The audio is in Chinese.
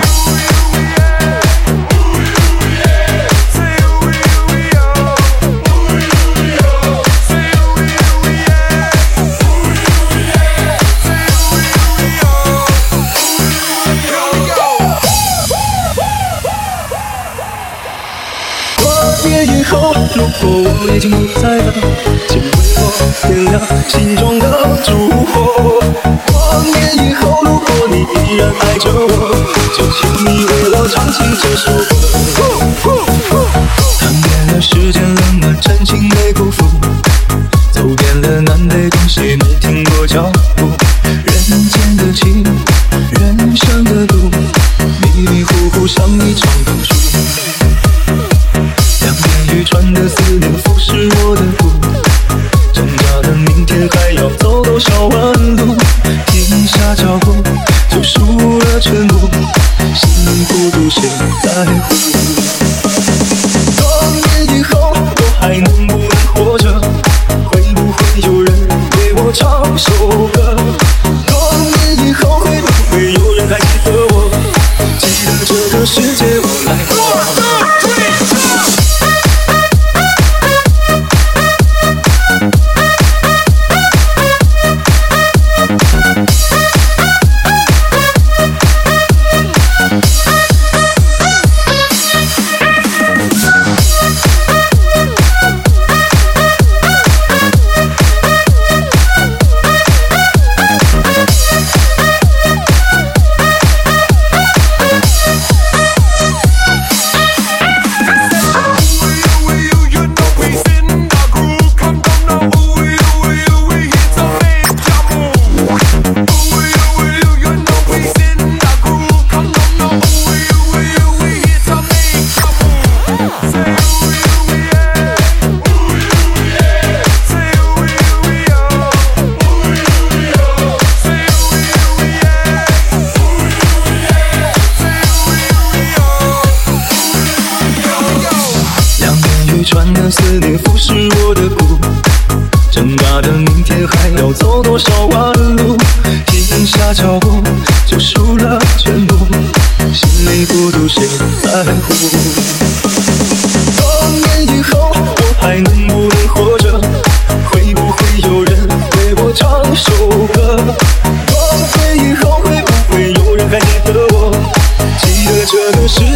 如果我已经不在了，请为我点亮心中的烛火。多年以后，如果你依然爱着我，就请你为我唱起这首歌。尝遍了世间冷暖，真情没辜负，走遍了南北东西，没停过脚步。人间的情，人生的路，迷迷糊糊像一场赌注。渔船的思念腐蚀我的骨，挣扎的明天还要走多少弯路？停下脚步就输了全部，心里孤独谁在乎？多年以后我还能不能活着？会不会有人为我唱首歌？多年以后会不会有人还记得我？记得这个世界我来过。渔船的思念腐蚀我的骨，挣扎的明天还要走多少弯路？停下脚步就输了全部，心里孤独谁在乎？多年以后我还能不能活着？会不会有人为我唱首歌？多年以后会不会有人还记得我？记得这个世